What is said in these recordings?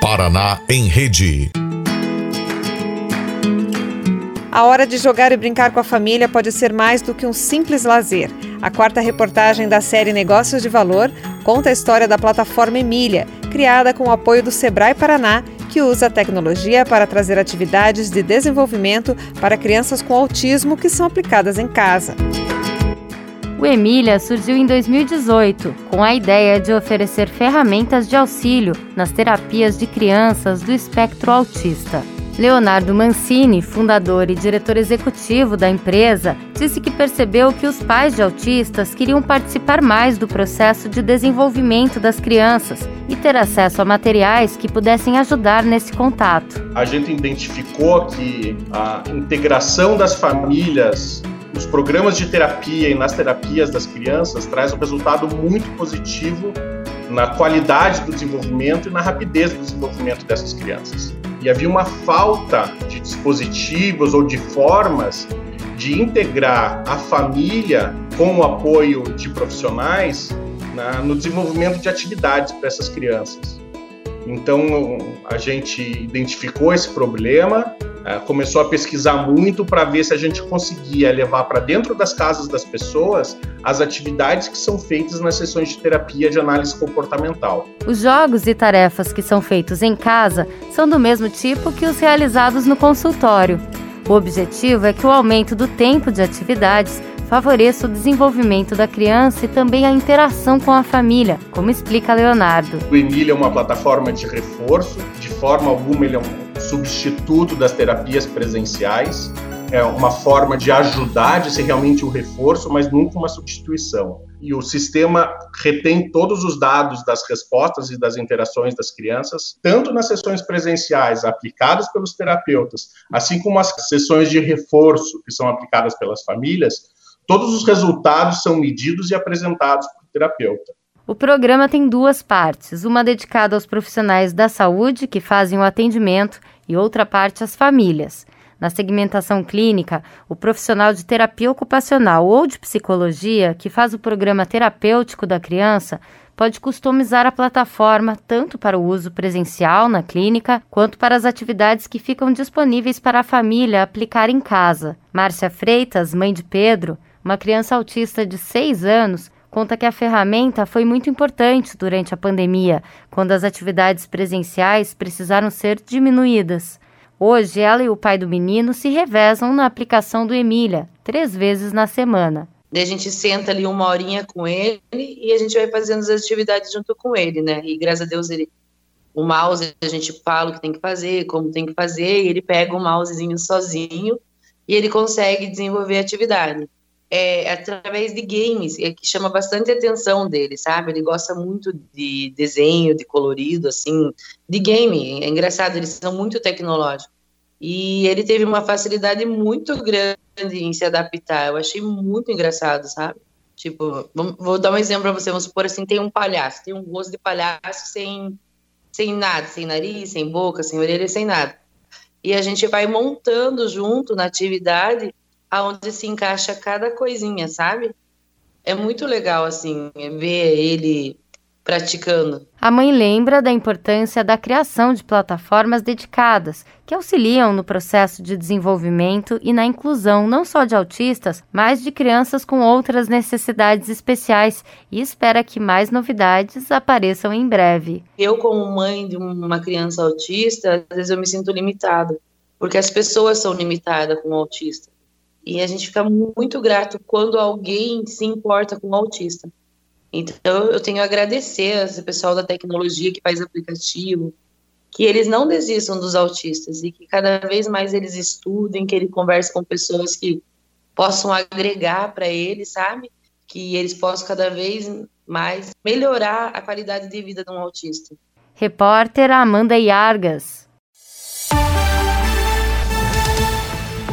Paraná em Rede. A hora de jogar e brincar com a família pode ser mais do que um simples lazer. A quarta reportagem da série Negócios de Valor conta a história da plataforma Emília, criada com o apoio do Sebrae Paraná, que usa a tecnologia para trazer atividades de desenvolvimento para crianças com autismo que são aplicadas em casa. O Emília surgiu em 2018, com a ideia de oferecer ferramentas de auxílio nas terapias de crianças do espectro autista. Leonardo Mancini, fundador e diretor executivo da empresa, disse que percebeu que os pais de autistas queriam participar mais do processo de desenvolvimento das crianças e ter acesso a materiais que pudessem ajudar nesse contato. A gente identificou que a integração das famílias nos programas de terapia e nas terapias das crianças traz um resultado muito positivo na qualidade do desenvolvimento e na rapidez do desenvolvimento dessas crianças. E havia uma falta de dispositivos ou de formas de integrar a família com o apoio de profissionais no desenvolvimento de atividades para essas crianças. Então, a gente identificou esse problema, começou a pesquisar muito para ver se a gente conseguia levar para dentro das casas das pessoas as atividades que são feitas nas sessões de terapia de análise comportamental. Os jogos e tarefas que são feitos em casa são do mesmo tipo que os realizados no consultório. O objetivo é que o aumento do tempo de atividades favoreça o desenvolvimento da criança e também a interação com a família, como explica Leonardo. O Emília é uma plataforma de reforço, de forma alguma ele é um substituto das terapias presenciais, é uma forma de ajudar, de ser realmente um reforço, mas nunca uma substituição. E o sistema retém todos os dados das respostas e das interações das crianças, tanto nas sessões presenciais aplicadas pelos terapeutas, assim como as sessões de reforço que são aplicadas pelas famílias. Todos os resultados são medidos e apresentados para o terapeuta. O programa tem duas partes, uma dedicada aos profissionais da saúde que fazem o atendimento e outra parte às famílias. Na segmentação clínica, o profissional de terapia ocupacional ou de psicologia que faz o programa terapêutico da criança pode customizar a plataforma tanto para o uso presencial na clínica quanto para as atividades que ficam disponíveis para a família aplicar em casa. Márcia Freitas, mãe de Pedro, uma criança autista de 6 anos, conta que a ferramenta foi muito importante durante a pandemia, quando as atividades presenciais precisaram ser diminuídas. Hoje, ela e o pai do menino se revezam na aplicação do Emília, 3 vezes na semana. A gente senta ali 1 horinha com ele e a gente vai fazendo as atividades junto com ele, né? E graças a Deus, o mouse, a gente fala o que tem que fazer, como tem que fazer, e ele pega o mousezinho sozinho e ele consegue desenvolver a atividade. Através de games, que chama bastante a atenção dele, sabe? Ele gosta muito de desenho, de colorido, assim, de game. É engraçado, eles são muito tecnológicos. E ele teve uma facilidade muito grande em se adaptar. Eu achei muito engraçado, sabe? Tipo, vou dar um exemplo para você. Vamos supor assim, tem um palhaço, tem um rosto de palhaço sem nada, sem nariz, sem boca, sem orelha, sem nada. E a gente vai montando junto na atividade aonde se encaixa cada coisinha, sabe? É muito legal, assim, ver ele praticando. A mãe lembra da importância da criação de plataformas dedicadas, que auxiliam no processo de desenvolvimento e na inclusão não só de autistas, mas de crianças com outras necessidades especiais, e espera que mais novidades apareçam em breve. Eu, como mãe de uma criança autista, às vezes eu me sinto limitada, porque as pessoas são limitadas com o autista. E a gente fica muito grato quando alguém se importa com o autista. Então, eu tenho a agradecer a esse pessoal da tecnologia que faz aplicativo, que eles não desistam dos autistas e que cada vez mais eles estudem, que eles conversem com pessoas que possam agregar para eles, sabe? Que eles possam cada vez mais melhorar a qualidade de vida de um autista. Repórter Amanda Iargas.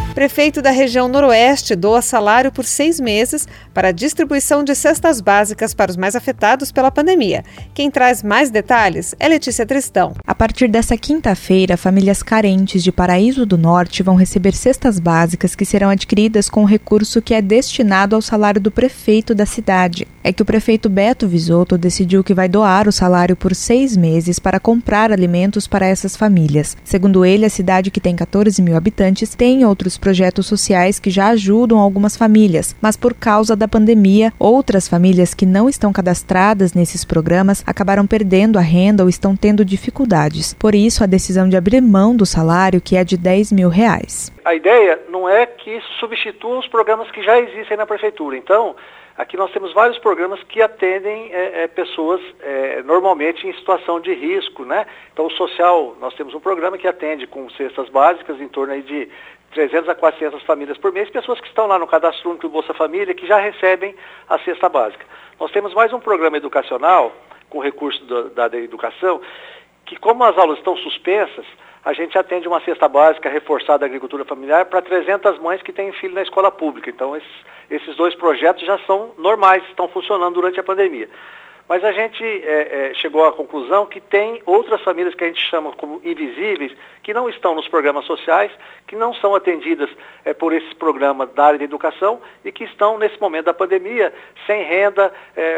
Prefeito da região Noroeste doa salário por 6 meses para a distribuição de cestas básicas para os mais afetados pela pandemia. Quem traz mais detalhes é Letícia Tristão. A partir desta quinta-feira, famílias carentes de Paraíso do Norte vão receber cestas básicas que serão adquiridas com o recurso que é destinado ao salário do prefeito da cidade. É que o prefeito Beto Visoto decidiu que vai doar o salário por 6 meses para comprar alimentos para essas famílias. Segundo ele, a cidade, que tem 14 mil habitantes, tem outros projetos sociais que já ajudam algumas famílias, mas por causa da pandemia, outras famílias que não estão cadastradas nesses programas acabaram perdendo a renda ou estão tendo dificuldades. Por isso, a decisão de abrir mão do salário, que é de R$10 mil. A ideia não é que isso substitua os programas que já existem na prefeitura. Então, aqui nós temos vários programas que atendem pessoas normalmente em situação de risco, né? Então, o social, nós temos um programa que atende com cestas básicas em torno aí de 300 a 400 famílias por mês, pessoas que estão lá no Cadastro Único do Bolsa Família, que já recebem a cesta básica. Nós temos mais um programa educacional, com recurso da educação, que como as aulas estão suspensas, a gente atende uma cesta básica reforçada da agricultura familiar para 300 mães que têm filho na escola pública. Então, esses 2 projetos já são normais, estão funcionando durante a pandemia. Mas a gente chegou à conclusão que tem outras famílias que a gente chama como invisíveis, que não estão nos programas sociais, que não são atendidas por esse programa da área de educação e que estão, nesse momento da pandemia, sem renda,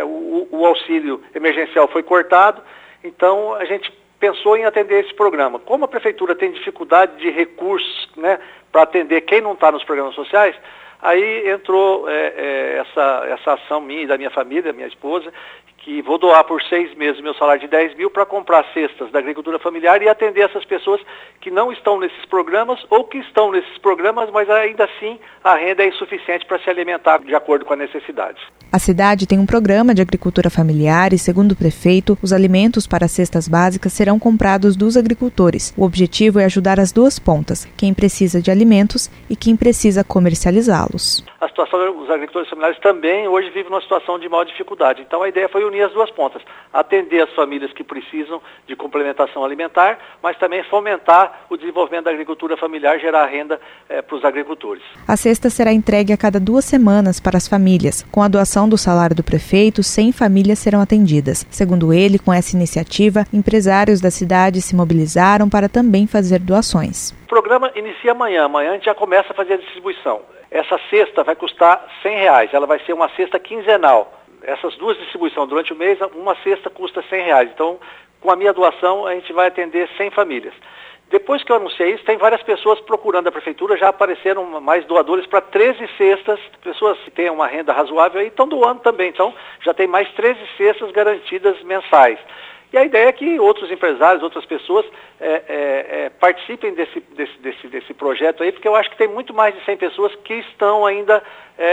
o auxílio emergencial foi cortado. Então, a gente pensou em atender esse programa. Como a prefeitura tem dificuldade de recursos, né, para atender quem não está nos programas sociais, aí entrou essa ação minha e da minha família, minha esposa, que vou doar por 6 meses o meu salário de 10 mil para comprar cestas da agricultura familiar e atender essas pessoas que não estão nesses programas ou que estão nesses programas, mas ainda assim a renda é insuficiente para se alimentar de acordo com a necessidade. A cidade tem um programa de agricultura familiar e, segundo o prefeito, os alimentos para as cestas básicas serão comprados dos agricultores. O objetivo é ajudar as 2 pontas, quem precisa de alimentos e quem precisa comercializá-los. A situação dos agricultores familiares também hoje vive numa situação de maior dificuldade. Então a ideia foi unir as 2 pontas, atender as famílias que precisam de complementação alimentar, mas também fomentar o desenvolvimento da agricultura familiar, gerar renda para os agricultores. A cesta será entregue a cada 2 semanas para as famílias. Com a doação do salário do prefeito, 100 famílias serão atendidas. Segundo ele, com essa iniciativa, empresários da cidade se mobilizaram para também fazer doações. O programa inicia amanhã a gente já começa a fazer a distribuição. Essa cesta vai custar R$100, ela vai ser uma cesta quinzenal. Essas 2 distribuições durante o mês, uma cesta custa R$100. Então, com a minha doação, a gente vai atender 100 famílias. Depois que eu anunciei isso, tem várias pessoas procurando a prefeitura, já apareceram mais doadores para 13 cestas, pessoas que têm uma renda razoável e estão doando também. Então, já tem mais 13 cestas garantidas mensais. E a ideia é que outros empresários, outras pessoas participem desse projeto aí, porque eu acho que tem muito mais de 100 pessoas que estão ainda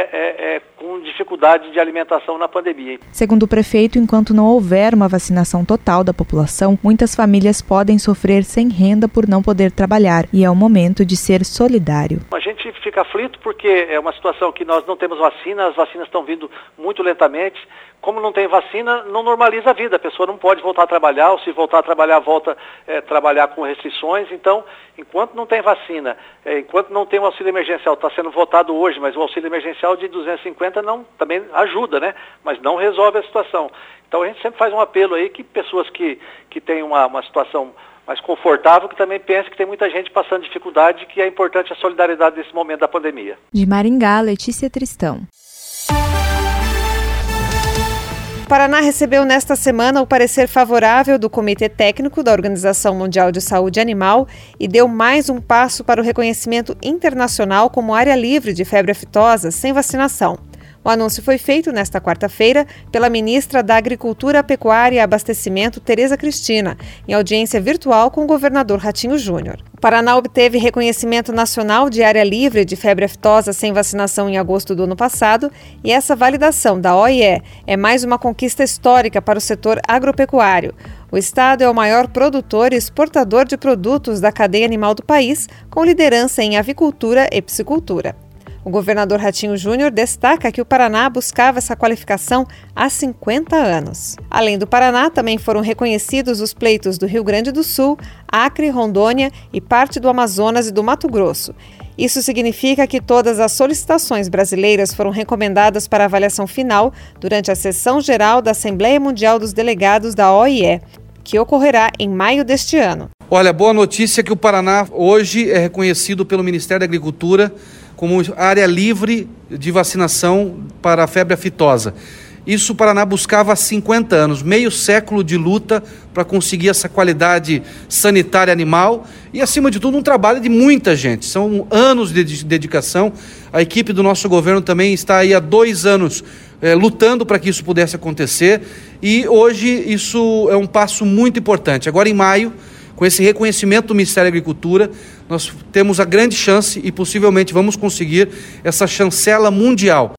com dificuldade de alimentação na pandemia. Segundo o prefeito, enquanto não houver uma vacinação total da população, muitas famílias podem sofrer sem renda por não poder trabalhar, e é o momento de ser solidário. A gente fica aflito porque é uma situação que nós não temos vacina, as vacinas estão vindo muito lentamente. Como não tem vacina, não normaliza a vida, a pessoa não pode voltar a trabalhar, ou se voltar a trabalhar, volta a trabalhar com restrições. Então, enquanto não tem vacina, enquanto não tem o auxílio emergencial, está sendo votado hoje, mas o auxílio emergencial de 250 também ajuda, né? Mas não resolve a situação. Então a gente sempre faz um apelo aí que pessoas que têm uma situação mais confortável, que também pensem que tem muita gente passando dificuldade, que é importante a solidariedade nesse momento da pandemia. De Maringá, Letícia Tristão. O Paraná recebeu nesta semana o parecer favorável do Comitê Técnico da Organização Mundial de Saúde Animal e deu mais um passo para o reconhecimento internacional como área livre de febre aftosa sem vacinação. O anúncio foi feito nesta quarta-feira pela ministra da Agricultura, Pecuária e Abastecimento, Tereza Cristina, em audiência virtual com o governador Ratinho Júnior. O Paraná obteve reconhecimento nacional de área livre de febre aftosa sem vacinação em agosto do ano passado, e essa validação da OIE é mais uma conquista histórica para o setor agropecuário. O estado é o maior produtor e exportador de produtos da cadeia animal do país, com liderança em avicultura e piscicultura. O governador Ratinho Júnior destaca que o Paraná buscava essa qualificação há 50 anos. Além do Paraná, também foram reconhecidos os pleitos do Rio Grande do Sul, Acre, Rondônia e parte do Amazonas e do Mato Grosso. Isso significa que todas as solicitações brasileiras foram recomendadas para avaliação final durante a sessão geral da Assembleia Mundial dos Delegados da OIE, que ocorrerá em maio deste ano. Olha, boa notícia é que o Paraná hoje é reconhecido pelo Ministério da Agricultura como área livre de vacinação para a febre aftosa. Isso o Paraná buscava há 50 anos, meio século de luta para conseguir essa qualidade sanitária animal e, acima de tudo, um trabalho de muita gente. São anos de dedicação. A equipe do nosso governo também está aí há 2 anos lutando para que isso pudesse acontecer e hoje isso é um passo muito importante. Agora, em maio, com esse reconhecimento do Ministério da Agricultura, nós temos a grande chance e possivelmente vamos conseguir essa chancela mundial.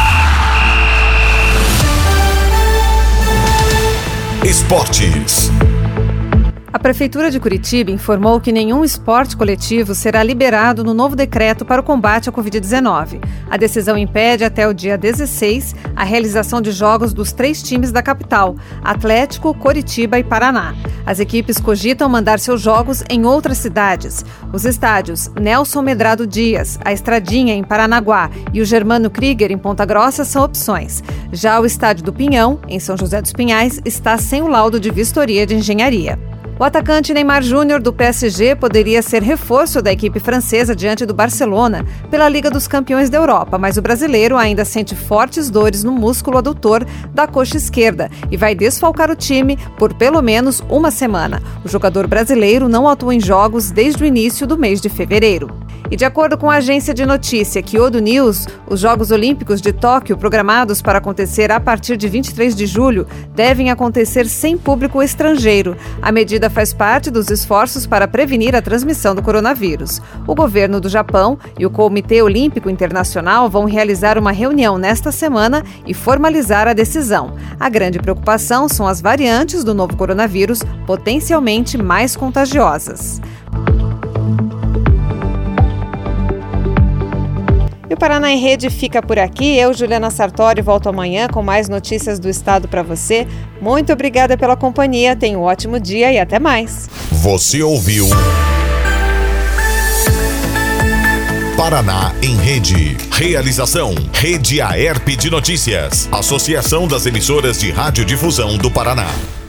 Esportes. A Prefeitura de Curitiba informou que nenhum esporte coletivo será liberado no novo decreto para o combate à Covid-19. A decisão impede até o dia 16 a realização de jogos dos 3 times da capital, Atlético, Coritiba e Paraná. As equipes cogitam mandar seus jogos em outras cidades. Os estádios Nelson Medrado Dias, a Estradinha em Paranaguá e o Germano Krieger em Ponta Grossa são opções. Já o estádio do Pinhão, em São José dos Pinhais, está sem o laudo de vistoria de engenharia. O atacante Neymar Júnior, do PSG, poderia ser reforço da equipe francesa diante do Barcelona pela Liga dos Campeões da Europa, mas o brasileiro ainda sente fortes dores no músculo adutor da coxa esquerda e vai desfalcar o time por pelo menos uma semana. O jogador brasileiro não atua em jogos desde o início do mês de fevereiro. E de acordo com a agência de notícia Kyodo News, os Jogos Olímpicos de Tóquio, programados para acontecer a partir de 23 de julho, devem acontecer sem público estrangeiro. A medida faz parte dos esforços para prevenir a transmissão do coronavírus. O governo do Japão e o Comitê Olímpico Internacional vão realizar uma reunião nesta semana e formalizar a decisão. A grande preocupação são as variantes do novo coronavírus, potencialmente mais contagiosas. E o Paraná em Rede fica por aqui. Eu, Juliana Sartori, volto amanhã com mais notícias do estado para você. Muito obrigada pela companhia, tenha um ótimo dia e até mais. Você ouviu Paraná em Rede. Realização Rede Aerp de Notícias. Associação das Emissoras de Radiodifusão do Paraná.